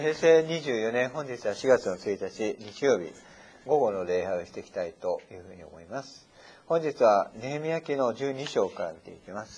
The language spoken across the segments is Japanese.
平成24年、本日は4月の1日、日曜日、午後の礼拝をしていきたいというふうに思います。本日はネヘミヤ記の12章から見ていきます。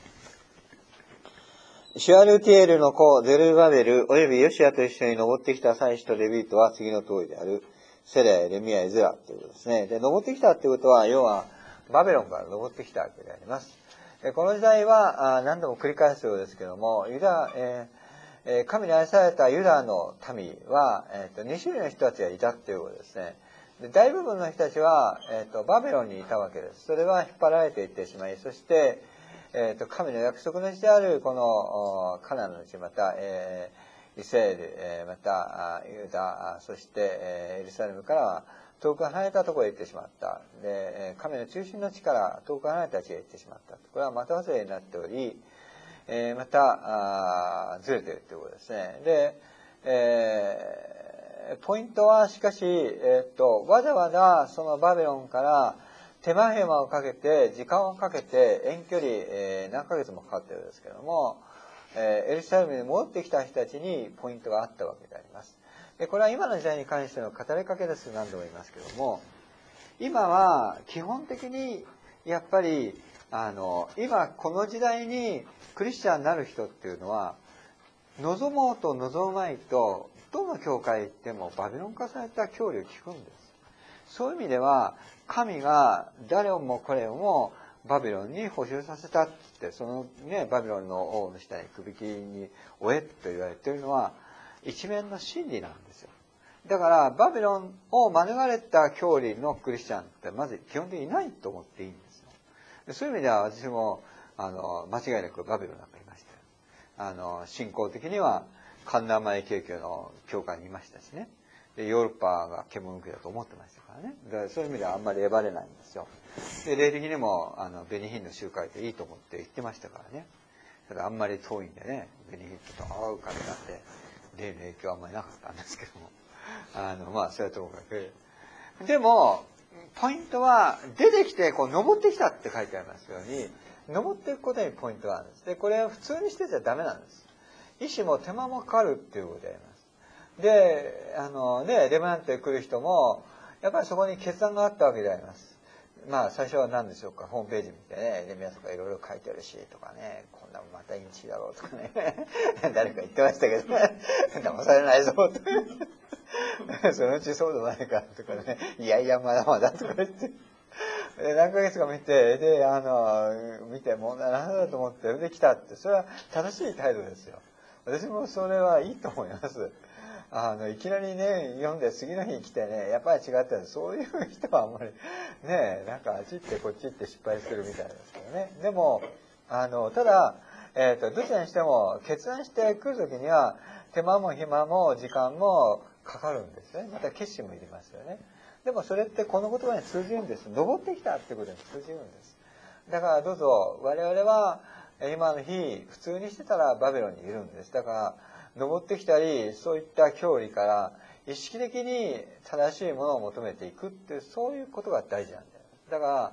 シュアルティエルの子、ゼルバベル、およびヨシアと一緒に登ってきた祭司とレビートは次の通りである。セレ、エレミヤ、エズラということですね。で、登ってきたということは、要は、バベロンから登ってきたわけであります。この時代は、何度も繰り返すようですけども、神に愛されたユダの民は、2種類の人たちがいたということですね。で、大部分の人たちは、バベロンにいたわけです。それは引っ張られていってしまい、そして、神の約束の地であるこのカナンの地、また、イスラエル、またユダ、そしてエルサレムからは遠く離れたところへ行ってしまった。で、神の中心の地から遠く離れた地へ行ってしまった。これは的外れになっており、またずれているということですね。で、ポイントはしかし、わざわざそのバベロンから手間暇をかけて、時間をかけて、遠距離、何ヶ月もかかっているんですけども、エルサレムに戻ってきた人たちにポイントがあったわけであります。で、これは今の時代に関しての語りかけです。何度も言いますけども、今は基本的にやっぱり今この時代にクリスチャンになる人っていうのは、望もうと望むまいとどの教会行ってもバビロン化された教理を聞くんです。そういう意味では神が誰をもこれをもバビロンに捕囚させたって、そのね、バビロンの王の下に首切りに追えと言われているのは一面の真理なんですよ。だからバビロンを免れた教理のクリスチャンってまず基本的にいないと思っていいんですよ。そういう意味では私も間違いなくバビロンなんかいましたよ。信仰的にはカンナマイケーキの教会にいましたしね。でヨーロッパが獣受けだと思ってましたからね。だからそういう意味ではあんまり選ばれないんですよ。で霊的にもベニヒンの集会っていいと思って行ってましたからね。ただあんまり遠いんでね、ベニヒンと会うからなんで霊の影響はあんまりなかったんですけども。まあ、それはともかく。でも、ポイントは、出てきて、登ってきたって書いてありますように、登っていくことにポイントがあるんです。で、これは普通にしてちゃダメなんです。意志も手間もかかるっていうことであります。で、レバナントへ来る人も、やっぱりそこに決断があったわけであります。まあ、最初は何でしょうか、ホームページ見てね、レミアとかいろいろ書いてあるし、とかね、こんなまたインチだろうとかね、誰か言ってましたけどね、騙されないぞ、と。そのうちそうでもないかとかね、いやいやまだまだとか言って、何ヶ月か見て、で、見て問題なんだと思って、で来たって、それは正しい態度ですよ。私もそれはいいと思います。いきなりね、読んで次の日来てね、やっぱり違ったら、そういう人はあんまり、ね、なんかあっち行ってこっち行って失敗するみたいですけどね。でも、ただ、どちらにしても決断してくるときには、手間も暇も時間もかかるんですね。また決心もいりますよね。でもそれってこの言葉に通じるんです。登ってきたってことに通じるんです。だからどうぞ、我々は今の日、普通にしてたらバベロンにいるんです。だから、登ってきたり、そういった教理から意識的に正しいものを求めていくっていう、そういうことが大事なんだよ。だから、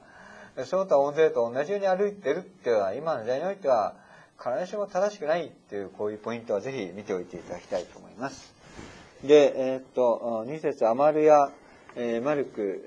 その他大勢と同じように歩いてるっていうのは、今の時代においては、必ずしも正しくないっていう、こういうポイントはぜひ見ておいていただきたいと思います。で、2節アマルヤ、マルク、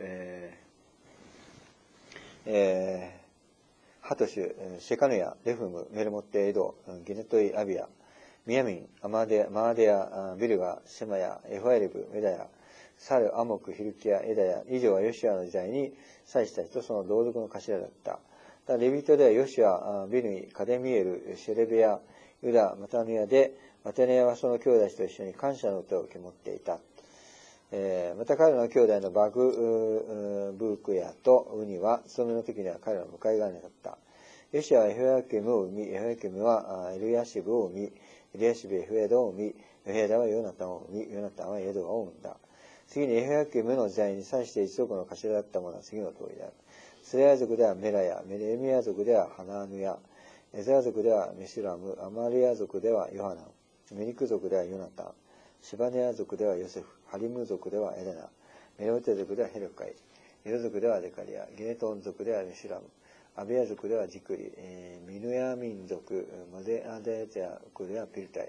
ハトシュ、シェカヌヤ、レフム、メルモッテ、エド、ギネトイ、アビア、ミヤミン、マーデヤ、ビルガ、シェマヤ、エファエレブ、メダヤ、サル、アモク、ヒルキヤ、エダヤ、以上はヨシュアの時代に祭司たちとその同族の頭だった。レビトではヨシュア、ビルミ、カデミエル、シェレベヤ、ユダ、マタヌヤで、マテネヤはその兄弟と一緒に感謝の歌を受け持っていた。また彼らの兄弟のバグブークヤとウニは、勤めの時には彼らの向かい側にだった。ヨシュアはエフヤケムを生み、エフヤケムはエルヤシブを生み、エルヤシブエフエダを生み、エフエダはヨナタンを生み、ヨナタンはエドを生んだ。次にエフヤケムの時代に際して一族の頭だったものは次の通りである。スレヤ族ではメラヤ、メレミヤ族ではハナーヌヤ、エザヤ族ではメシュラム、アマリヤ族ではヨハナン、メリク族ではヨナタン、シバネヤ族ではヨセフ、ハリム族ではエレナ、メロテ族ではヘルカイ、エロ族ではデカリア、ゲネトン族ではメシュラム、アビヤ族ではジクリ、ミヌヤ民族、マデアデゼア族ではピルタイ、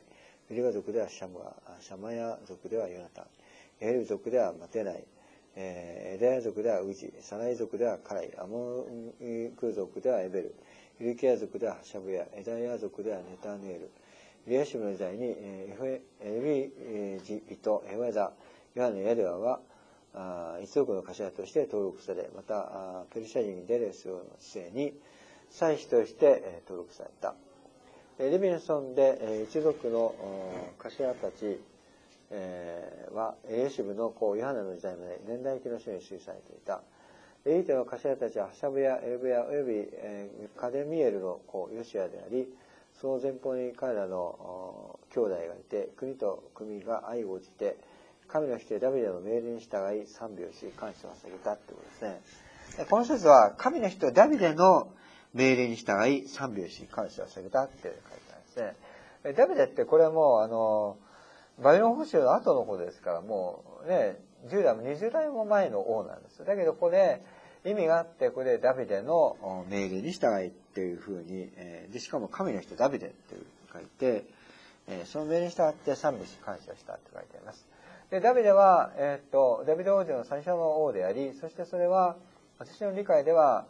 ウリガ族ではシャムア、シャマヤ族ではヨナタン、エル族ではマテナイ、エダヤ族ではウジ、サナイ族ではカライ、アモンク族ではエベル、イルケア族ではハシャブヤ、エダヤ族ではネタネール、イリヤシブの時代にエビジビとヘワザ、ヨハネ・ヤデワは一族の頭として登録され、またペルシャ人デレスの治世に祭司として登録された。レビンソンで一族の頭たちはエリシブの子ヨハネの時代まで年代記の書に記されていた。レビトの頭たちはハシャブやエルブやおよびカデミエルの子ヨシアであり、その前方に彼らの兄弟がいて、国と国が愛を応じて神の人ダビデの命令に従い賛美をし感謝を捧げたってことですね。この説は神の人ダビデの命令に従い賛美をし感謝を捧げたって書いてあるんですね。ダビデってこれはもうバビロン捕囚の後のことですから、もうね10代も20代も前の王なんです。だけどこれ意味があって、これでダビデの命令に従いっていうふうに、でしかも神の人ダビデって書いて、その命令に従って賛美し感謝したって書いてあります。でダビデは、ダビデ王子の最初の王であり、そしてそれは私の理解では、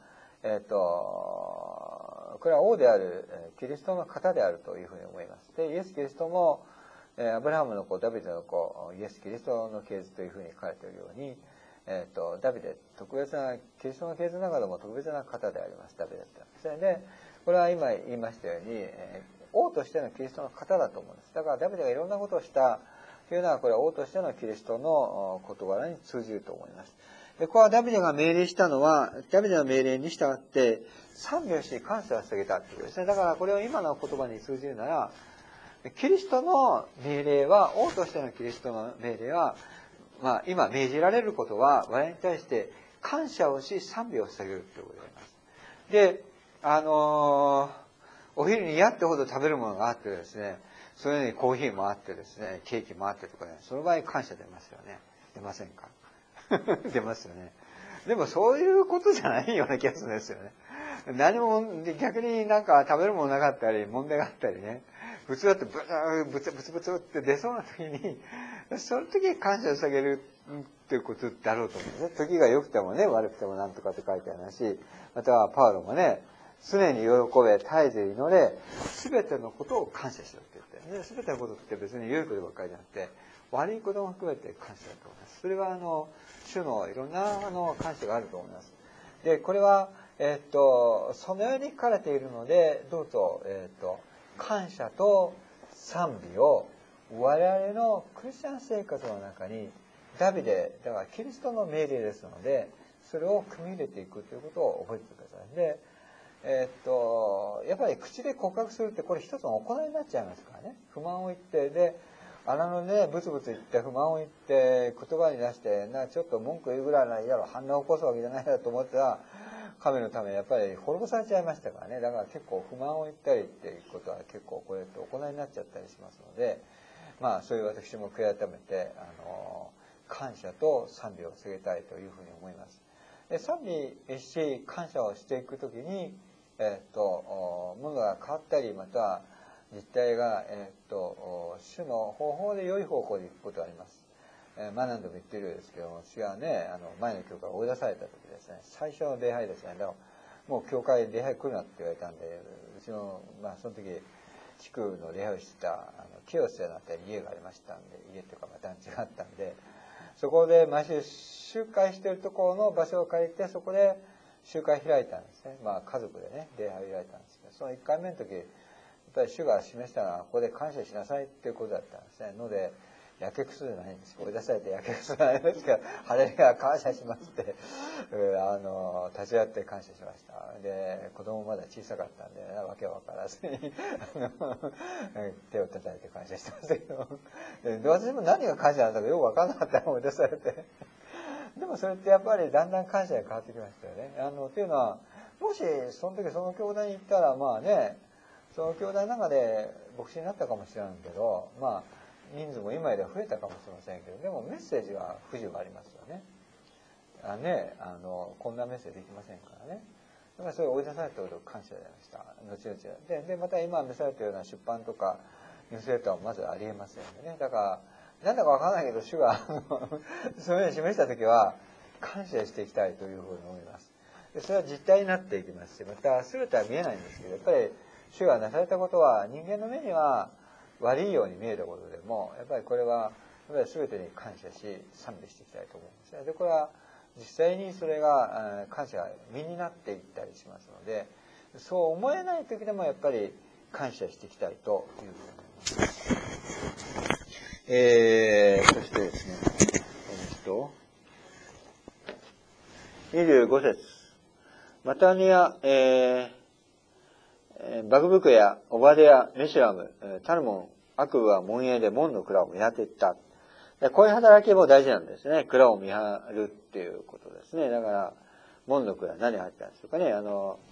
これは王であるキリストの方であるというふうに思います。でイエス・キリストもアブラハムの子ダビデの子イエス・キリストの系図というふうに書かれているように、ダビデ特別なキリストの系図の中でも特別な方であります。ダビデってそれでこれは今言いましたように、王としてのキリストの方だと思うんです。だからダビデがいろんなことをしたというのは、これは王としてのキリストの事柄に通じると思います。でここはダビデが命令したのは、ダビデの命令に従って賛美をし感謝を捧げたということですね。だからこれを今の言葉に通じるなら、キリストの命令は、王としてのキリストの命令は、今命じられることは、我々に対して感謝をし賛美を捧げるということであります。で、お昼にやってほど食べるものがあってですね、そのようにコーヒーもあってですね、ケーキもあってとかね、その場合感謝出ますよね。出ませんか出ますよね。でもそういうことじゃないような気がするんですよね。何も、逆になんか食べるものなかったり、問題があったりね、普通だってブツって出そうな時に、その時に感謝を捧げるっていうことだろうと思うんですね。時が良くてもね、悪くてもなんとかって書いてあるし、またはパウロもね、常に喜べ、絶えず祈れ、すべてのことを感謝しろって言って、すべてのことって別に良いことばっかりじゃなくて、悪いことも含めて感謝だと思います。それは主のいろんな感謝があると思います。で、これは、そのように書かれているので、どうぞ、感謝と賛美を我々のクリスチャン生活の中に、ダビデ、だからキリストの命令ですので、それを組み入れていくということを覚えてください。で、やっぱり口で告白するってこれ一つの行いになっちゃいますからね。不満を言って、で、穴のね、ブツブツ言って不満を言って言葉に出して、ちょっと文句言うぐらいならいいだろう、反応を起こすわけじゃないだと思ってた神のためにやっぱり滅ぼされちゃいましたからね。だから結構不満を言ったりっていうことは結構これって行いになっちゃったりしますので、そういう私も悔い改めて、感謝と賛美を告げたいというふうに思います。で賛美し感謝をしていくときに、ものが変わったり、または実態が、主の方法で良い方向に行くことがあります。何度も言っているようですけども、私がね、前の教会を追い出された時ですね、最初の礼拝ですね、もう教会礼拝来るなって言われたんで、うちの、その時、地区の礼拝をしてた、清瀬なんて家がありましたんで、家っていうか団地があったんで、そこで毎週集会しているところの場所を借りて、そこで集会開いたんですね。家族でね、礼拝を開いたんですけど、その1回目の時、やっぱり主が示したのは、ここで感謝しなさいっていうことだったんですね。ので、やけくそじゃないんです。追い出されてやけくそじゃないですけど、ハレルヤ感謝しますって、立ち会って感謝しました。で、子供まだ小さかったんで、わけわからずに、手を叩いて感謝してましたけど、で私も何が感謝なんだかよくわかんなかったら追い出されて。でもそれってやっぱりだんだん感謝が変わってきましたよね。っていうのは、もしその時その教団に行ったら、その教団の中で牧師になったかもしれないけど、人数も今よりは増えたかもしれませんけど、でもメッセージは不自由がありますよね。こんなメッセージできませんからね。だからそれを追い出されたことを感謝でありました。後々でまた今召されたような出版とか、 ニュースレターもまずありえませんよね。だから、なんだかわからないけど、主がそういうのを示したときは、感謝していきたいというふうに思います。でそれは実体になっていきますし、また全ては見えないんですけど、やっぱり主がなされたことは、人間の目には悪いように見えたことでも、やっぱりこれは、やっぱり全てに感謝し、賛美していきたいと思うんですね。で、これは実際にそれが感謝が身になっていったりしますので、そう思えない時でもやっぱり感謝していきたいというふうに思います。そしてですね、25節。マタニア、バグブクやオバデヤ、メシュラム、タルモン、アクブは門営で門の蔵を見張っていった。こういう働きも大事なんですね。蔵を見張るっていうことですね。だから、門の蔵、何入ってたんでしょうかね。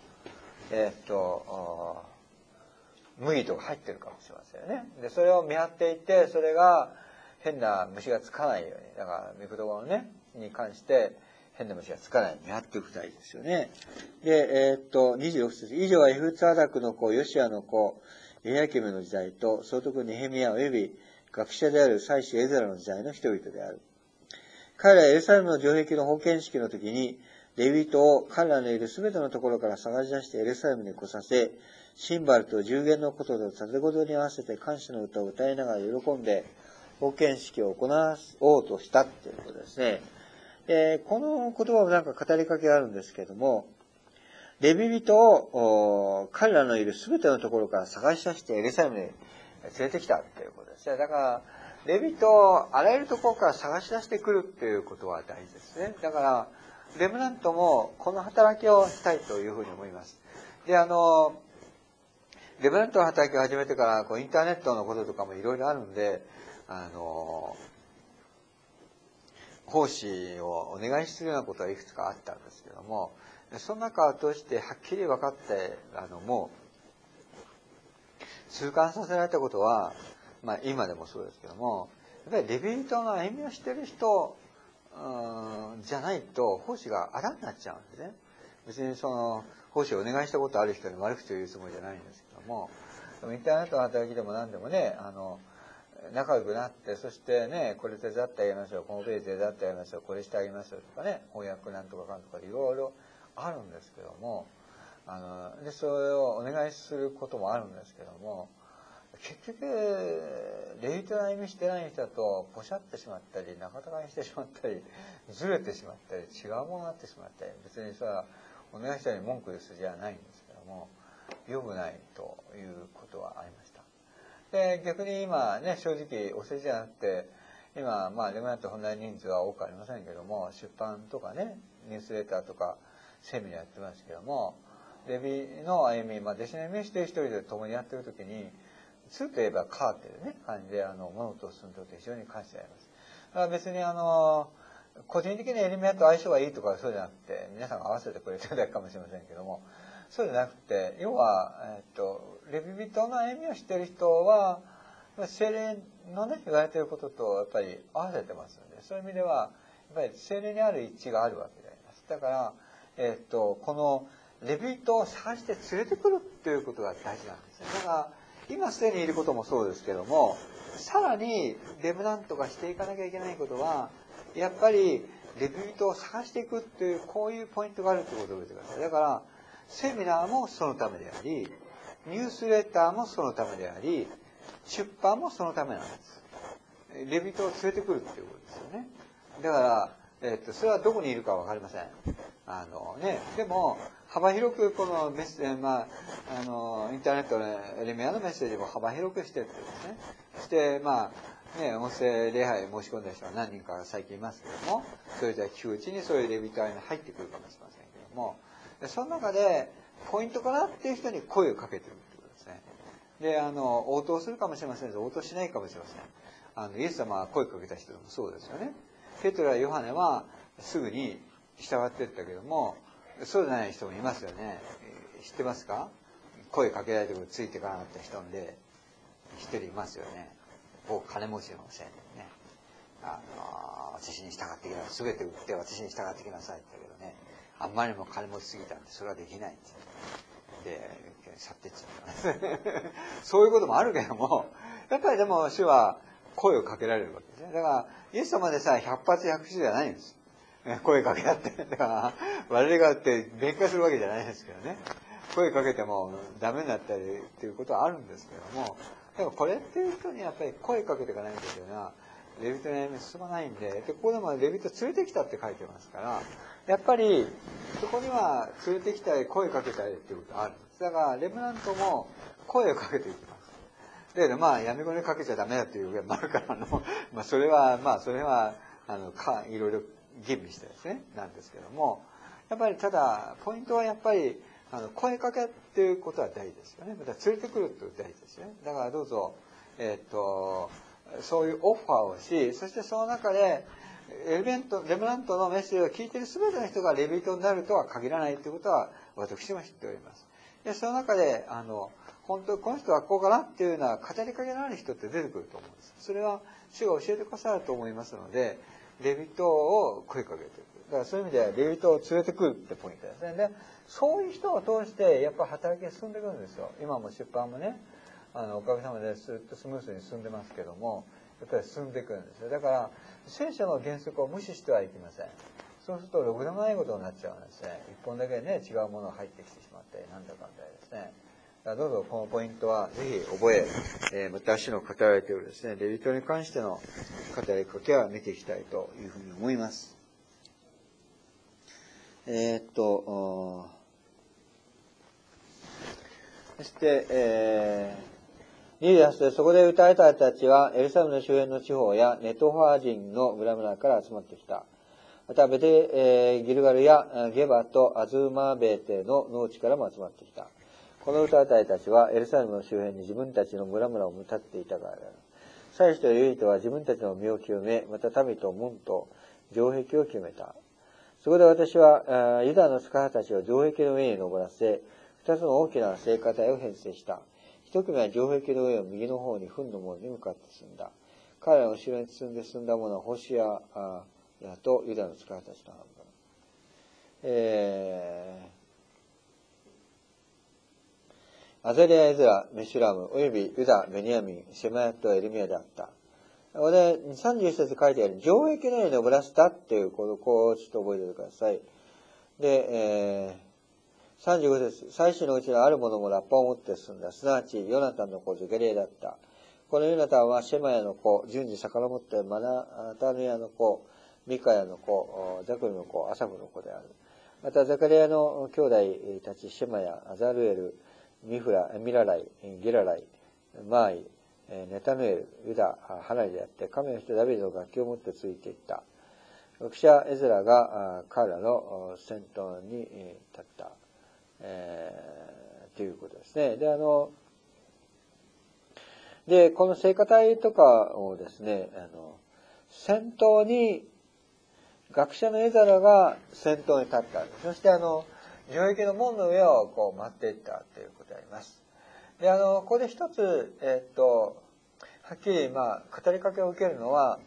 麦とか入ってるかもしれませんよね。で、それを見張っていて、それが変な虫がつかないように。だから、御言葉のね、に関して、変な虫がつかないように見張っていくたいですよね。で、26節。以上はエフツアダクの子、ヨシアの子、エヤケムの時代と、総督ネヘミヤ及び学者である祭司エゼラの時代の人々である。彼らエルサレムの城壁の封建式の時に、レビ人を彼らのいるすべてのところから探し出してエルサレムに来させ、シンバルと十弦のことと盾事に合わせて感謝の歌を歌いながら喜んで、封建式を行おうとしたっていうことですね。この言葉もなんか語りかけがあるんですけれども、レビ人を彼らのいるすべてのところから探し出してエルサレムに連れてきたっていうことですね。だから、レビ人をあらゆるところから探し出してくるっていうことは大事ですね。だから、レムナントもこの働きをしたいというふうに思います。で、レムナントの働きを始めてから、インターネットのこととかもいろいろあるんで、奉仕をお願いするようなことはいくつかあったんですけども、その中を通してはっきり分かって、もう、痛感させられたことは、まあ今でもそうですけども、やっぱりレビ人の歩みをしている人じゃないと、奉仕があだになっちゃうんですね。別に奉仕をお願いしたことある人に悪口を言うつもりじゃないんですけども、インターネットの働きでも何でもね、仲良くなって、そしてね、これ手伝ってあげましょう、このページ手伝ってあげましょう、これしてあげましょうとかね、翻訳なんとかかんとかいろいろあるんですけども、で、それをお願いすることもあるんですけども、結局、レイトの歩みしてない人だと、ポシャってしまったり、仲違いしてしまったり、ずれてしまったり、違うものになってしまったり、別にそれはお願いしたように文句言う筋はないんですけども、良くないということはありました。で、逆に今ね、正直お世辞じゃなくて、今、レムナント本来人数は多くありませんけども、出版とかね、ニュースレターとか、セミナーやってますけども、レビの歩み、弟子の歩みして一人で共にやってるときに、つといえばカーっていうね、感じで、物事を進んでいると非常に感謝されます。だから別に個人的にエリメアと相性がいいとかそうじゃなくて、皆さんが合わせてくれてるだけかもしれませんけども、そうじゃなくて、要は、レビ人の歩みをしている人は、聖霊のね、言われていることと、やっぱり合わせてますので、そういう意味では、やっぱり聖霊にある一致があるわけであります。だから、この、レビ人を探して連れてくるっていうことが大事なんですね。だから、今すでにいることもそうですけども、さらにレムナントがしていかなきゃいけないことは、やっぱりレビ人を探していくっていう、こういうポイントがあるってことを覚えてください。だから、セミナーもそのためであり、ニュースレターもそのためであり、出版もそのためなんです。レビ人を連れてくるっていうことですよね。だから、それはどこにいるかわかりません。でも、幅広くこのメッセージ、インターネットのエレミアのメッセージも幅広くしてってですね。そして、音声礼拝申し込んだ人は何人か最近いますけども、それじゃ聞くうちにそういうレビターに入ってくるかもしれませんけども、その中で、ポイントかなっていう人に声をかけてるってことですね。で、応答するかもしれませんけど、応答しないかもしれません。イエス様は声かけた人でもそうですよね。ペトロやヨハネはすぐに従っていったけども、そうじゃない人もいますよね。知ってますか？声かけられてもついていかなかった人で、一人いますよね。金持ちのせいでね。私に従ってきなさい。すべて売って私に従ってきなさいって言ったけどね。あんまりにも金持ちすぎたんで、それはできないんですよ。 て去っていっちゃったそういうこともあるけども、やっぱりでも主は声をかけられるわけですね。だからイエス様でさえ100発100中じゃないんです。声かけ合って。だから我々がって弁解するわけじゃないですけどね。声かけてもダメになったりっていうことはあるんですけども、でもこれっていう人にやっぱり声かけていかないというのはレビトの歩み進まないんで、ここでもレビト連れてきたって書いてますから、やっぱりそこには連れてきたり声かけたりっていうことがあるんです。だからレブナントも声をかけていきます。で、闇声にかけちゃダメだっていう上もあるからそれはいろいろ吟味してですねなんですけども、やっぱりただポイントはやっぱり声かけっていうことは大事ですよね。また連れてくるって大事ですよね。だからどうぞそういうオファーをし、そしてその中でレブナントのメッセージを聞いている全ての人がレビトになるとは限らないということは私も知っております。でその中で本当にこの人はこうかなっていうような語りかけのある人って出てくると思うんです。それは主が教えてくださると思いますので、レビトを声かけていく。だからそういう意味ではレビトを連れてくるってポイントですね。でそういう人を通してやっぱ働きが進んでいくんですよ。今も出版もねおかげさまでスムーズに進んでますけども、やっぱり進んでいくんですよ。だから聖書の原則を無視してはいけません。そうするとろくでもないことになっちゃうんですね。一本だけね違うものが入ってきてしまってなんだかんだですね。だからどうぞこのポイントはぜひ覚え、また主の語られているですねレビトに関しての語りかけは見ていきたいというふうに思います。そして、28でそこで歌えた人たちはエルサレムの周辺の地方やネトファー人の村々から集まってきた。またベテ、ギルガルやゲバとアズマベテの農地からも集まってきた。この歌えた人たちはエルサレムの周辺に自分たちの村々を見立っていたからである。祭司とレビトは自分たちの身を清め、また民と門と城壁を決めた。そこで私はユダの使いたちを城壁の上に登らせ、二つの大きな聖火台を編成した。一組は城壁の上を右の方に糞の門に向かって進んだ。彼らの後ろに進んで進んだ者はホシアとユダの使いたちの半分。アザリア、エズラ、メシュラム、およびユダ、ベニヤミン、シェマヤとエルミアであった。ここで31節書いてある城壁の上に登らせたっていうこをちょっと覚えておいてください。で、35節祭司のうちのある者もラッパを持って進んだ。すなわちヨナタンの子ゼケリエだった。このヨナタンはシェマヤの子、順次遡ってマナタヌヤの子、ミカヤの子、ザクルの子、アサフの子である。またザカリアの兄弟たちシェマヤ、アザルエル、ミラライ、ギラライ、マーイ、ネタヌエル、ユダ、ハナリであって、神の人ダビデの楽器を持ってついていった。牧者エズラが彼らの先頭に立った、ということですね。で、この聖歌隊とかをですね、先頭に、学者のエザラが先頭に立った。そして城壁の門の上をこう待っていったということであります。で、ここで一つ、はっきり、語りかけを受けるのは、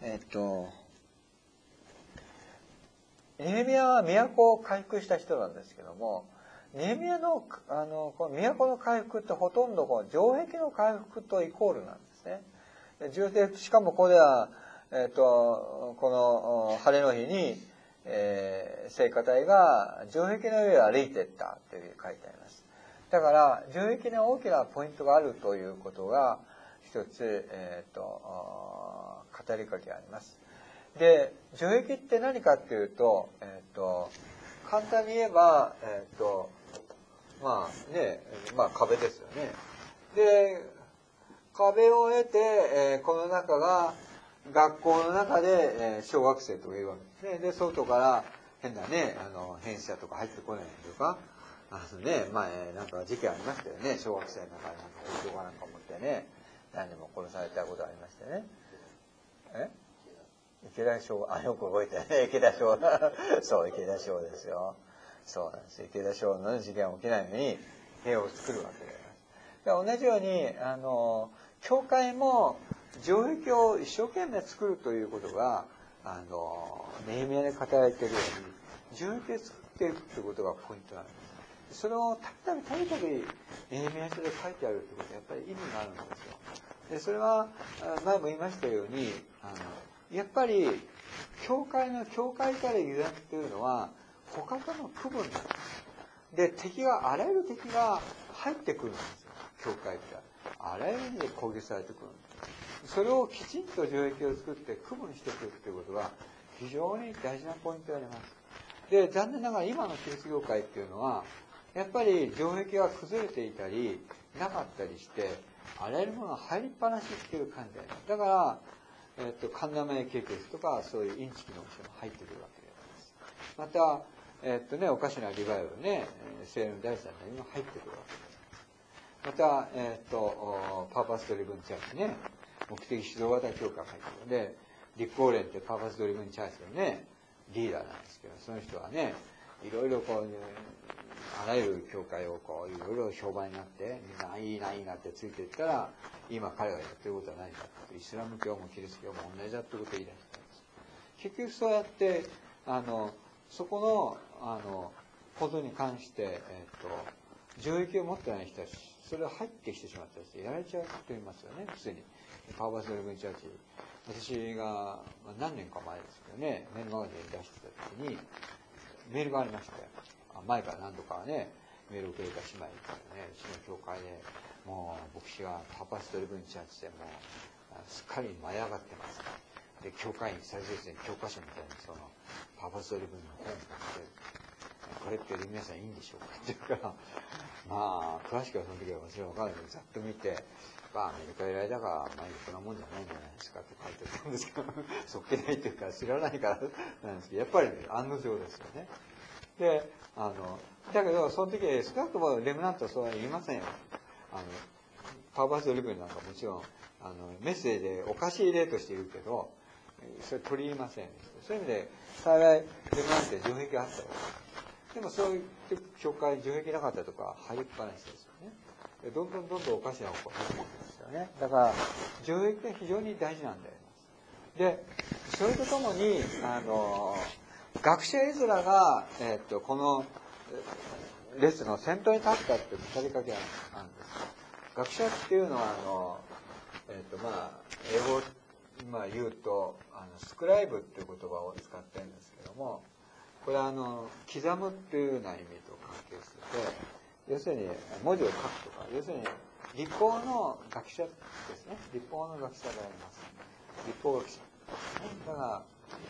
ネヘミヤは都を回復した人なんですけども、ネヘミヤの、この都の回復ってほとんどこの城壁の回復とイコールなんですね。しかもここでは、この晴れの日に、聖歌隊が城壁の上を歩いていったというふうに書いてあります。だから城壁に大きなポイントがあるということが一つ、語りかけがあります。で、城壁って何かっていうと、簡単に言えば、壁ですよね。で、壁を得て、この中が学校の中で、小学生とかいるわけですね。で、外から変なね、変者とか入ってこないとか、前なんか事件ありましたよね。小学生の中に包丁かなんか持ってね、何人も殺されたことありましてね。池田翔、よく覚えてね。池田翔。そう、池田翔ですよ。そうなんです。池田翔の事件が起きないように塀を作るわけで。同じように、教会も城壁を一生懸命作るということが、ネヘミヤで語られているように、城壁を作っていくということがポイントなんです。 それをたびたびネヘミヤ書で書いてあるってことはやっぱり意味があるんですよ。でそれは前も言いましたようにやっぱり教会たる油断っていうのは他との区分なんです。であらゆる敵が入ってくるんですよ。教会ってあらゆる意味で攻撃されてくるんです。それをきちんと城壁を作って区分していくっていうことが非常に大事なポイントであります。で残念ながら今のキリスト教会っていうのはやっぱり城壁が崩れていたりなかったりしてあらゆるものが入りっぱなしっていう感じであります。だから神田名経血とかそういうインチキの教えも入ってくるわけであります。またおかしなリバイバルね、聖霊の第三弾にも入ってくるわけです。また、パーパスドリブンチャーチね、目的指導型教会が入ってくるので、立法連ってパーパスドリブンチャーチのね、リーダーなんですけど、その人はね、いろいろこう、あらゆる教会をこう、いろいろ評判になって、みんないいなってついていったら、今彼がやってることは何かって、イスラム教もキリスト教も同じだってことを言い出したんです。結局そうやって、そこの、ことに関して、上域を持ってない人たち、それを入ってきてしまった人やられちゃうと言いますよね、普通に。パワーバスドリブンチャーチ。私が何年か前ですけどね、メールマガジンに出してた時に、メールがありまして、前から何度かね、メールをくれた姉妹からね、うちの教会で、もう牧師がパワーバスドリブンチャーチでもう、すっかり舞い上がってます。で、教会員最初ですね、教科書みたいにその、パワーバスドリブンの本を持って、これって皆さんいいんでしょうかって言うから、まあ、詳しくはその時は私は分からないけど、ざっと見て、アメリカ偉いだから、まあ、こんなもんじゃないんじゃないですかって書いてたんですけど、そっけないっていうか、知らないからなんですけど、やっぱり、ね、案の定ですよね。で、だけど、その時、少なくともレムナントはそうは言いませんよ。パワーバスドリブンなんかもちろん、メッセージでおかしい例として言うけど、それ取り入れません。そういう意味で、幸い、レムナントで城壁があったわけです。でもそういう教会、城壁なかったとか入りっぱなしですよね。どんどんおかしな方向に入っていくんですよね。だから、城壁が非常に大事なんであります。で、それとともに、学者エズラが、この列の先頭に立ったっていう語りかけがあるんです。学者っていうのは、英語を言うと、スクライブっていう言葉を使ってるんですけども、これは刻むっていうような意味と関係してて、要するに文字を書くとか、要するに立法の学者ですね。立法の学者であります。立法学者。だから、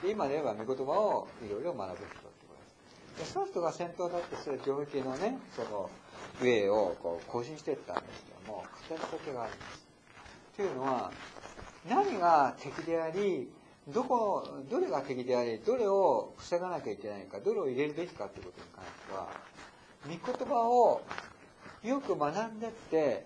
今で言えば御言葉をいろいろ学ぶ人ってことです。でその人が先頭だってそれ城壁のね、その上をこう更新していったんですけども、語りかけがあります。というのは、何が敵であり、どれが敵であり、どれを防がなきゃいけないか、どれを入れるべきかということに関しては、御言葉をよく学んでって、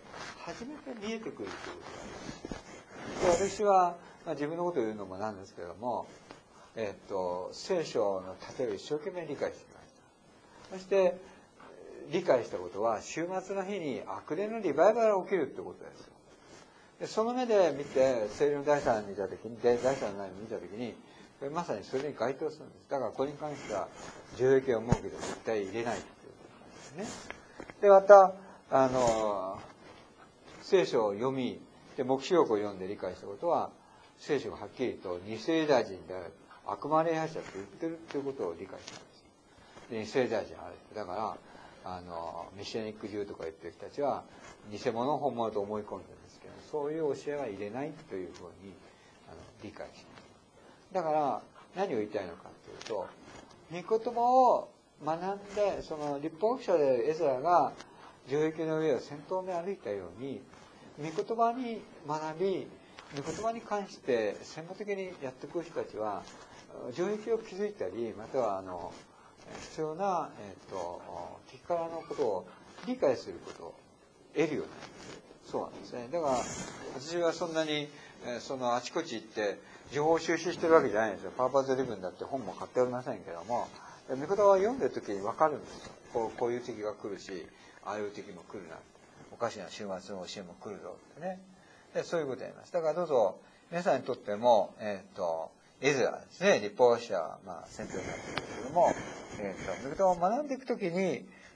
初めて見えてくるということがあります。で私は、自分のことを言うのもなんですけども、聖書の例えを一生懸命理解してきました。そして、理解したことは、週末の日に悪霊のリバイバルが起きるってことですよ。でその目で見て、聖霊の第三の見たときに、第三の内容を見たときに、これまさにそれに該当するんです。だからこれに関しては、城壁を設けて絶対入れないということなんですね。で、また、聖書を読み、で、黙示録を読んで理解したことは、聖書がはっきりと偽ユダヤ人である、悪魔礼拝者と言ってるということを理解したんです。で、偽ユダヤ人ある。だから、メシアニックジューとか言ってる人たちは、偽物を本物と思い込んでるんですけど、そういう教えは入れないというふうに理解します。だから、何を言いたいのかというと、御言葉を学んで、その立法学者でエズラが城壁の上を先頭で歩いたように、御言葉に学び、御言葉に関して専門的にやってくる人たちは、城壁を築いたり、または必要な、敵からのことを理解することを得るようになる。そうなんですね。だから、私はそんなに、あちこち行って、情報収集してるわけじゃないんですよ。パーパーズリブンだって本も買っておりませんけども、御言葉を読んでる時に分かるんですよ。こういう敵が来るし、ああいう敵も来るな。おかしな週末の教えも来るぞってね。でそういうことをやります。だからどうぞ、皆さんにとっても、エズラですね、立法学者、先生になってるんですけども、御言葉を学んでいくときに、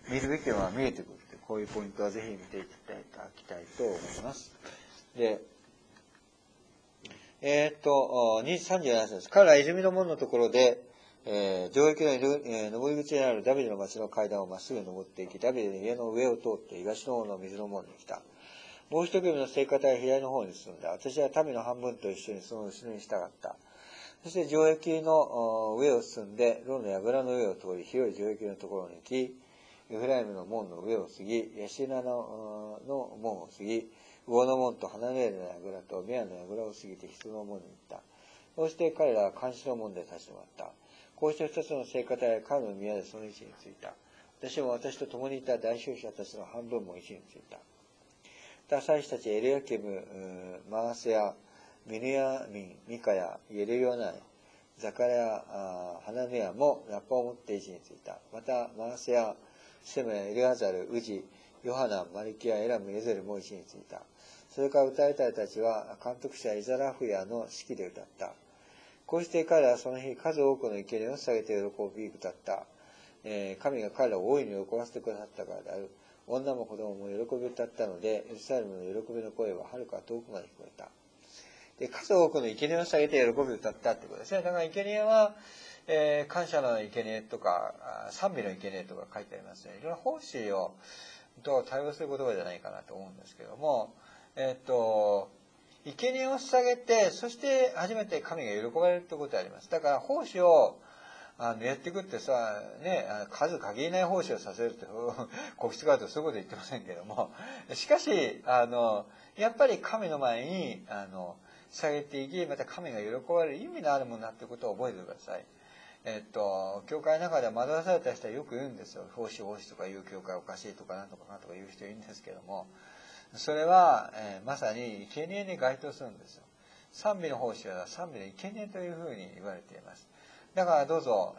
見るべきは見えてくるって、こういうポイントはぜひ見ていただきたいと思います。で、37節です。彼ら泉の門のところで、城壁の、登り口にあるダビデの町の階段をまっすぐ登っていき、ダビデの家の上を通って東の方の水の門に来た。もう一組の聖歌隊は左の方に進んだ。私は民の半分と一緒にその後ろに従った。そして城壁の上を進んで、ロの櫓の上を通り、広い城壁のところに行き、エフライムの門の上を過ぎ、ヤシナの門を過ぎ、魚の門とハナネールの櫓とメアの櫓を過ぎて人の門に行った。そして彼らは監視の門で立ち止まった。こうして二つの聖歌隊は彼の宮でその位置についた。私も私と共にいた代表者たちの半分も位置についた。祭司たちエルヤケム、マーセヤ、ミヌヤミン、ミカヤ、イエルヨナイ、ザカレア、ハナネヤもラッパを持って位置についた。また、マーセヤ、セムヤ、エルアザル、ウジ、ヨハナ、マリキヤ、エラム、エゼルも位置についた。それから歌いたいたちは、監督者イザラフヤの指揮で歌った。こうして彼らはその日、数多くの生贄を捧げて喜び歌った。神が彼らを大いに喜ばせてくださったからである。女も子供も喜び歌ったので、エルサレムの喜びの声ははるか遠くまで聞こえた。で、数多くの生贄を捧げて喜び歌ったってことですね。だから生贄は、感謝の生贄とか、賛美の生贄とか書いてありますね。いろいろ奉仕をと対応する言葉じゃないかなと思うんですけども、生贄を捧げて、そして初めて神が喜ばれるということがあります。だから奉仕をやっていくってさ、ね、数限りない奉仕をさせるって、国質があるとそういうこと言ってませんけども、しかし、やっぱり神の前に、捧げていき、また神が喜ばれる意味のあるものだってことを覚えてください。教会の中で惑わされた人はよく言うんですよ。奉仕とかいう教会おかしいとかなんとかなんとか言う人いるんですけども、それは、まさに生贄に該当するんですよ。賛美の奉仕は賛美の生贄というふうに言われています。だからどうぞ、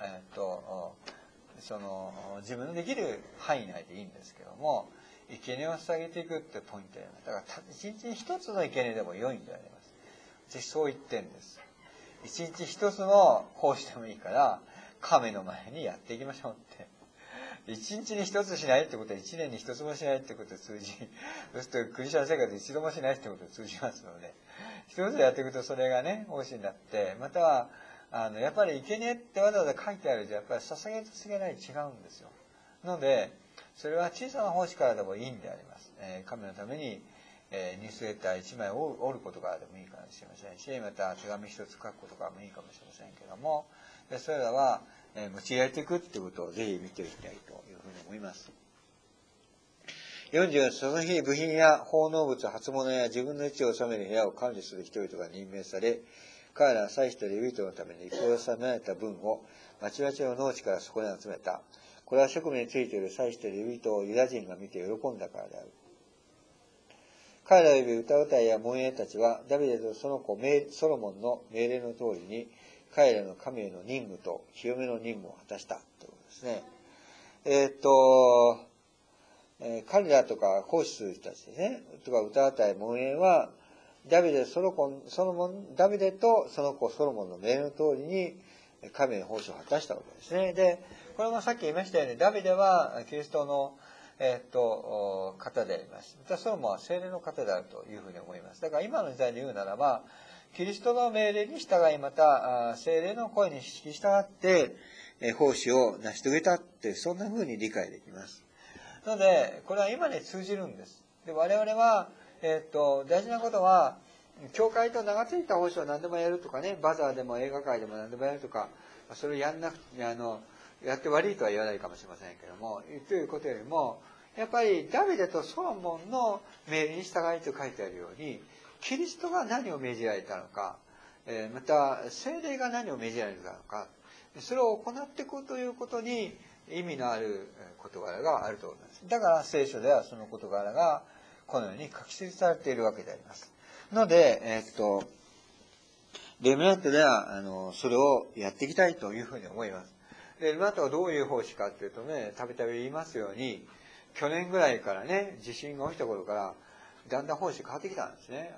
自分のできる範囲内でいいんですけども、生贄を捧げていくってポイントであります。だから一日に一つの生贄でも良いんであります。私そう言ってんです。一日一つの奉仕でもいいから神の前にやっていきましょうって。一日に一つしないってことは一年に一つもしないってことを通じ、そうするとクリスチャン生活一度もしないってことを通じますので、一つやっていくとそれがね、奉仕になって、またはやっぱり生贄ってわざわざ書いてあるじゃやっぱり捧げと捧げない違うんですよ。のでそれは小さな奉仕からでもいいんであります。神のためにニュースレター1枚を折ることからでもいいかもしれませんし、また手紙一つ書くことからもいいかもしれませんけども、それらは用いられていくっていうことをぜひ見ていきたいというふうに思います。40、その日部品や奉納物、初物や自分の位置を収める部屋を管理する人々が任命され、彼らは祭司とレビ人のために収められた分を町々の農地からそこに集めた。これは職務についている祭司とレビ人をユダ人が見て喜んだからである。彼ら及び歌うたいや門営たちはダビデとその子ソロモンの命令の通りに彼らの神への任務と清めの任務を果たしたということですね。彼らとか奉仕する人たちですね、とか歌うたい門営はダビデとその子ソロモンの命令の通りに神への奉仕を果たしたわけですね。で、これもさっき言いましたように、ダビデはキリストの方であります。またソロモンは聖霊の方であるというふうに思います。だから今の時代で言うならば、キリストの命令に従い、また聖霊の声に従って奉仕を成し遂げたって、そんなふうに理解できます。なので、これは今に通じるんです。で、我々は、大事なことは、教会と名が付いた奉仕を何でもやるとかね、バザーでも映画界でも何でもやるとか、それをやって悪いとは言わないかもしれませんけども、ということよりも、やっぱりダビデとソロモンの命令に従いと書いてあるように、キリストが何を命じられたのか、また聖霊が何を命じられたのか、それを行っていくということに意味のある事柄があると思います。だから聖書ではその事柄がこのように書き記されているわけであります。ので、レムナントではそれをやっていきたいというふうに思います。で、レムナントはどういう奉仕かというとね、たびたび言いますように、去年ぐらいからね、地震が起きた頃からだんだん奉仕変わってきたんですね。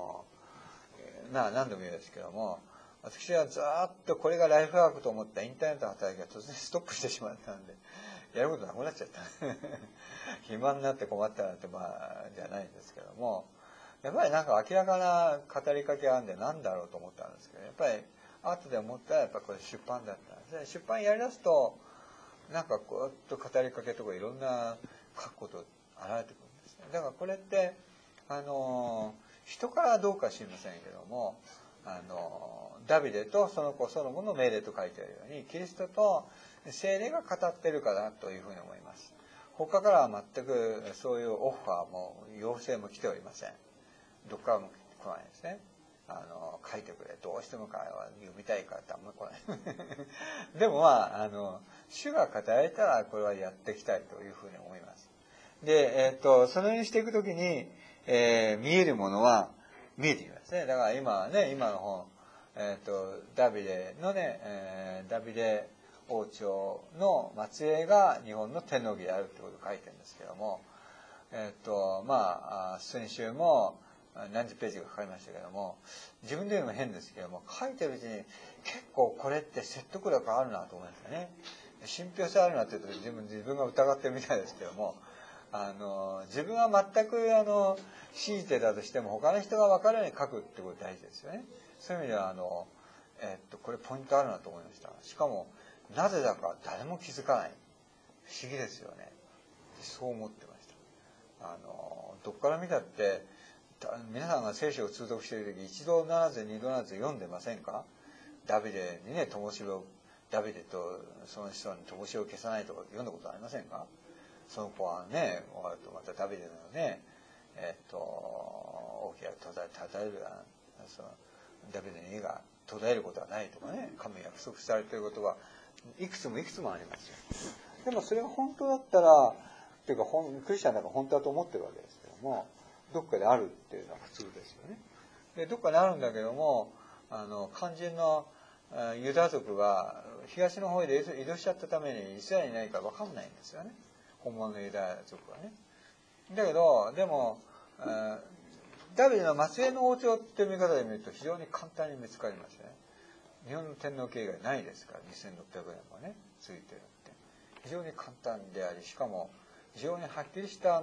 何度も言うんですけども、私はずっとこれがライフワークと思ったインターネットの働きが突然ストップしてしまったんで、 やることなくなっちゃった暇になって困ったなんてじゃないんですけども、やっぱりなんか明らかな語りかけがあるんでなんだろうと思ったんですけど、やっぱり後で思ったらやっぱこれ出版だったんですね。出版やりだすとなんかこうやっと語りかけとかいろんな書くこと現れてくるんですね。だからこれって人からどうか知りませんけども、ダビデとその子ソロモンの命令と書いてあるように、キリストと聖霊が語ってるかなというふうに思います。他からは全くそういうオファーも要請も来ておりません。どっからも来ないですね。書いてくれ、どうしても読みたいからってあんまり来ないでも主が語られたらこれはやっていきたいというふうに思います。で、そのようにしていくときに、見えるものは見えてきますね。だから今の本、ダビデのね、ダビデ王朝の末裔が日本の天皇家であるってことを書いてるんですけども、先週も何十ページかかかりましたけども、自分で言うのも変ですけども、書いてるうちに結構これって説得力あるなと思いましたね。信憑性あるなって言うと自分が疑ってるみたいですけども、自分は全く信じてたとしても他の人が分かるように書くってことが大事ですよね。そういう意味ではこれポイントあるなと思いました。しかもなぜだか誰も気づかない、不思議ですよね。そう思ってました。どっから見たって皆さんが聖書を通読している時、一度ならず二度ならず読んでませんか？ダビデにね、ダビデとその人に灯火を消さないとか読んだことありませんか？その子はね、またダビデのね、大きなダビデの家が途絶えることはないとかね、神が約束されていることはいくつもいくつもありますよ。でもそれが本当だったら、というかクリスチャンだから本当だと思ってるわけですけども、どっかであるっていうのは普通ですよね。でどっかであるんだけども、肝心のユダ族が東の方で移動しちゃったためにイスラエルにいないから分かんないんですよね、本物のユダヤ族はね。だけどでもダビデの末裔の王朝っていう見方で見ると非常に簡単に見つかりますね。日本の天皇家以外ないですから、2600年もねついてるって非常に簡単であり、しかも非常にはっきりした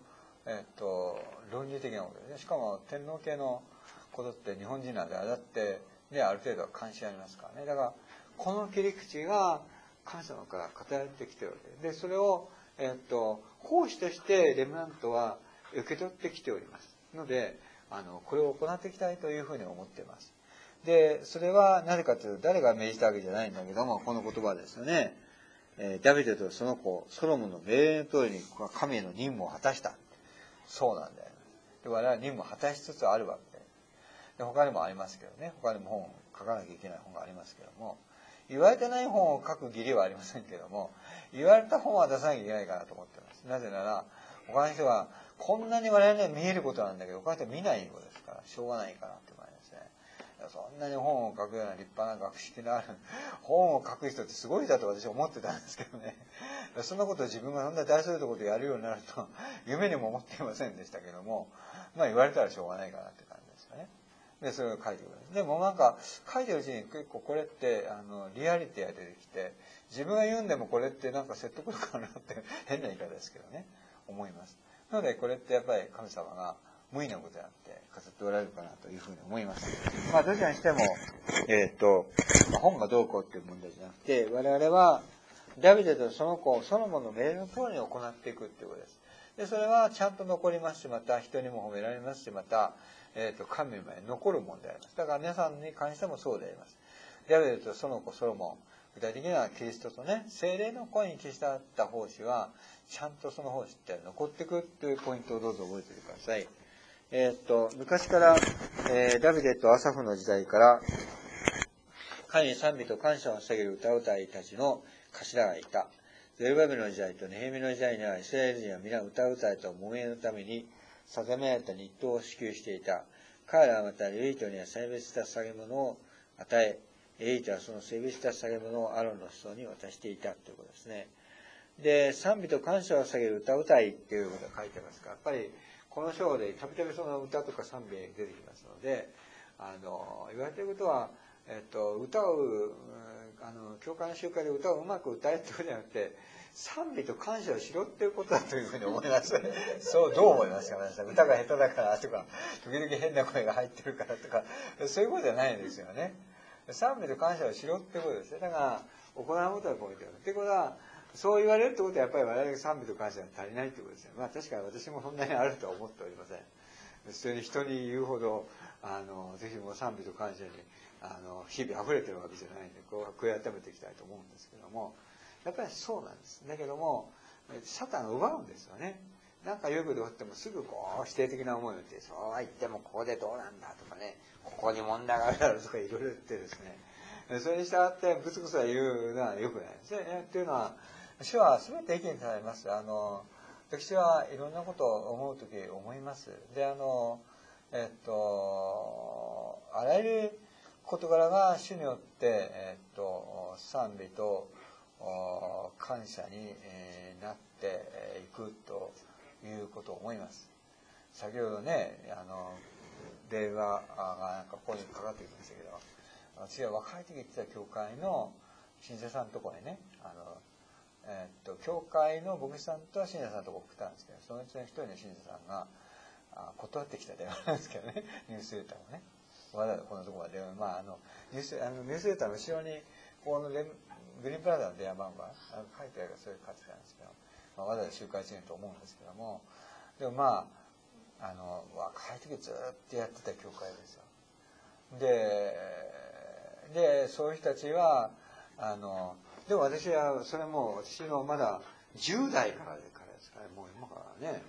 論理的なことですね。しかも天皇家のことって日本人なんでだってね、ある程度は関心ありますからね。だからこの切り口が神様から語られてきてるわけで、それを奉仕としてレムナントは受け取ってきておりますので、これを行っていきたいというふうに思っています。でそれはなぜかというと、誰が命じたわけじゃないんだけども、この言葉ですよね。ダビデとその子ソロモンの命令の通りに神への任務を果たした。そうなんだよ。で我々は任務を果たしつつあるわけで、他にもありますけどね、他にも本を書かなきゃいけない本がありますけども、言われてない本を書く義理はありませんけども、言われた本は出さなきゃいけないかなと思ってます。なぜなら他の人はこんなに我々には見えることなんだけど、他の人は見ないことですからしょうがないかなって思いますね。そんなに本を書くような立派な学識のある本を書く人ってすごいだと私は思ってたんですけどね。そんなことを自分がそんな大それたことをやるようになると夢にも思っていませんでしたけども、言われたらしょうがないかなって感じですかね。でそれを書いてくる。でも書いてるうちに結構これってリアリティが出てきて、自分が言うんでもこれって説得力あるなって変な言い方ですけどね、思います。なのでこれってやっぱり神様が無意なことであって語っておられるかなというふうに思います。どちらにしても本がどうこうっていう問題じゃなくて、我々はダビデとその子ソロモンの命令の通りに行っていくっていうことです。でそれはちゃんと残りますし、また人にも褒められますし、また神にまで残るものであります。だから皆さんに関してもそうであります。ダビデとその子ソロモン、具体的にはキリストとね、聖霊の声に消したった奉仕はちゃんとその奉仕って残っていくというポイントをどうぞ覚えておいてください。昔から、ダビデとアサフの時代から神に賛美と感謝を捧げる歌うたいたちの頭がいた。ゼルバベルの時代とネヘミの時代にはイスラエル人は皆歌う歌いと蒙冤のために定められた日当を支給していた。彼らはまたレビ人には性別した捧げ物を与え、レビ人はその性別した捧げ物をアロンの子孫に渡していたということですね。で、賛美と感謝を捧げる歌うたいっていうことが書いてますから、やっぱりこの章でたびたびその歌とか賛美が出てきますので、言われていることは歌を教会の集会で歌をうまく歌えってことじゃなくて、賛美と感謝をしろっていうことだというふうに思います。そう、どう思いますか、皆さん。歌が下手だからとか、時々変な声が入ってるからとか、そういうことじゃないんですよね。賛美と感謝をしろってことですね。だから、行うことがポイントだ。ってことは、そう言われるってことは、やっぱり我々が賛美と感謝が足りないってことですね。まあ確かに私もそんなにあるとは思っておりません。それに人に言うほど、ぜひもう賛美と感謝に、日々溢れてるわけじゃないんで、こう、悔い改めていきたいと思うんですけども、やっぱりそうなんです。だけども、サタンが奪うんですよね。なんか良いことがあってもすぐこう否定的な思いを言って、そうは言ってもここでどうなんだとかね、ここに問題があるだろうとかいろいろ言ってですね、それに従ってブツブツは言うのは良くないですね。っていうのは、主は全て意見されます。私はいろんなことを思うとき思います。で、あらゆる事柄が主によって、賛美と感謝になっていくということを思います。先ほどね、電話がなんかここにかかってきましたけど、私が若い時行ってた教会の信者さんのところにね、教会の牧師さんと信者さんのところに送ったんですけど、そのうちの一人の信者さんが断ってきた電話なんですけどね、ニュースレターをね、わざわざこのところまで、まあニュースレターの後ろにこのグリーンプラザの電話番号が書いてあるから、そういう書いてたんですけど、わざわざ集会してると思うんですけども、でもまあ若い時ずっとやってた教会ですよ。でそういう人たちはでも私はそれも私のまだ10代からですから、もう今からね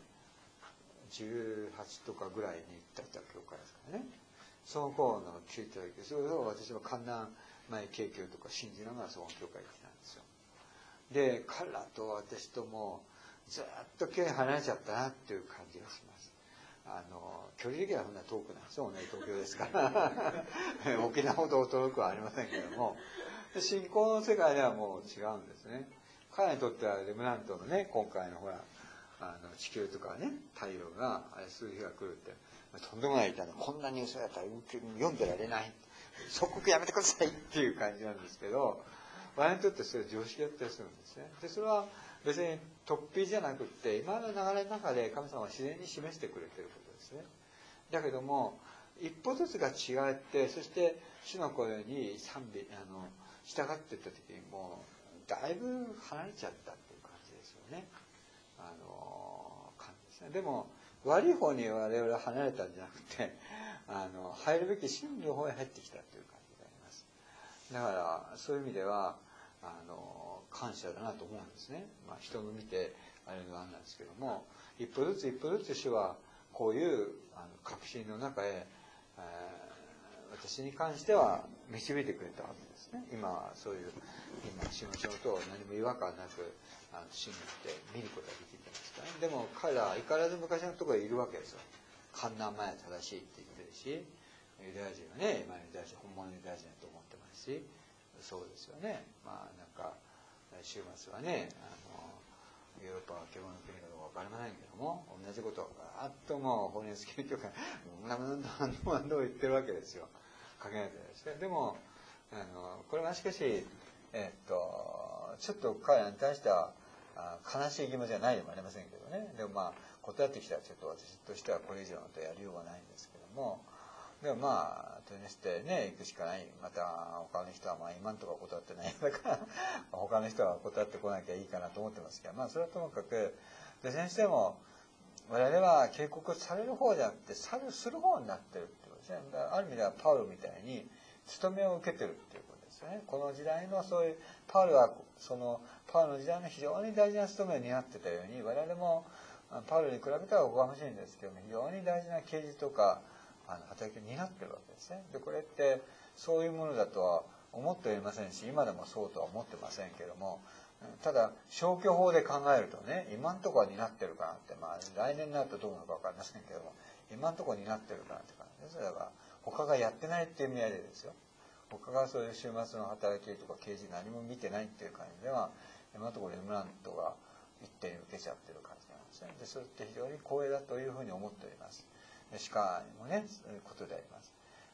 18とかぐらいに行った教会ですからね。その頃の聞いた時、それを私は観覧前景況とか信じながらその教会に来たんですよ。で彼らと私ともずっと距離離れちゃったなっていう感じがします。距離的にはそんな遠くないですよね、東京ですから沖縄ほど遠くはありませんけども、信仰の世界ではもう違うんですね。彼らにとってはレムナントのね、今回のほら地球とかね、太陽が数日が来るってとんでもないから、こんなニュースだったら読んでられない、即刻やめてくださいっていう感じなんですけど、我々にとってそれは常識だったりするんですね。でそれは別に突飛じゃなくって、今の流れの中で神様は自然に示してくれていることですね。だけども一歩ずつが違って、そして主の声に賛美従っていった時にもうだいぶ離れちゃったっていう感じですよね。感じですね。でも悪い方に我々は離れたんじゃなくて、入るべき真理の方へ入ってきたという感じであります。だからそういう意味では感謝だなと思うんですね。まあ、人の見てあれがあれなんですけども、一歩ずつ一歩ずつ主はこういう確信の中へ、私に関しては導いてくれたわけですね。今はそういう主の仕事を何も違和感なく信じて見ることができてますからね。でも彼らは相変わらず昔のところにいるわけですよ。観覧前は正しいって言ってるし、ユダヤ人はね、今ユダヤ人本物のユダヤ人だと思ってますし、そうですよね。まあなんか週末はね、ヨーロッパは獣の国かどうか分かりませんけども、同じことをガーッともう法律研究会何度も言ってるわけですよ。書けないとですね。でもこれはしかしちょっと彼らに対しては悲しい気持ちはないでもありませんけどね。でもまあ断ってきたらちょっと私としてはこれ以上のことやりようがないんですけども、でもまあとりあえずね行くしかない。また他の人はまあ今のところ断ってないだから他の人は断ってこなきゃいいかなと思ってますけど、まあそれはともかくで先生も我々は警告される方じゃなくてする方になってるってことですね。ある意味ではパウロみたいに務めを受けてるっていうことですよね。この時代のそういうパウロはパウロの時代の非常に大事な務めを担ってたように、我々もパウロに比べたらおこがましいんですけども、非常に大事な啓示とか働きを担ってるわけですね。でこれってそういうものだとは思っておりませんし、今でもそうとは思ってませんけども、ただ消去法で考えるとね、今のところは担ってるかなって、まあ来年になるとどうなのか分かりませんけども、今のところ担ってるかなって感じです。だから他がやってないっていう意味合いでですよ。他がそういう週末の働きとか啓示何も見てないっていう感じでは、今のところレムナントが一手に受けちゃってる感じなんですね。でそれって非常に光栄だというふうに思っております。しかもね、そういうことであります。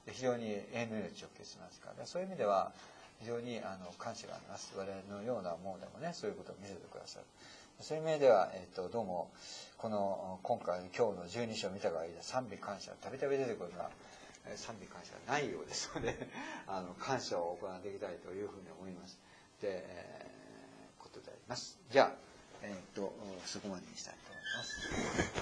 非常に永遠の命を直結しますからね。そういう意味では非常に感謝があります。我々のようなものでもね、そういうことを見せてくださる。そういう意味では、どうも今回今日の12章を見た限りで賛美感謝たびたび出てくるのは賛美感謝がないようですので感謝を行っていきたいというふうに思います。で、ことであります。じゃあ、そこまでにしたいと思います。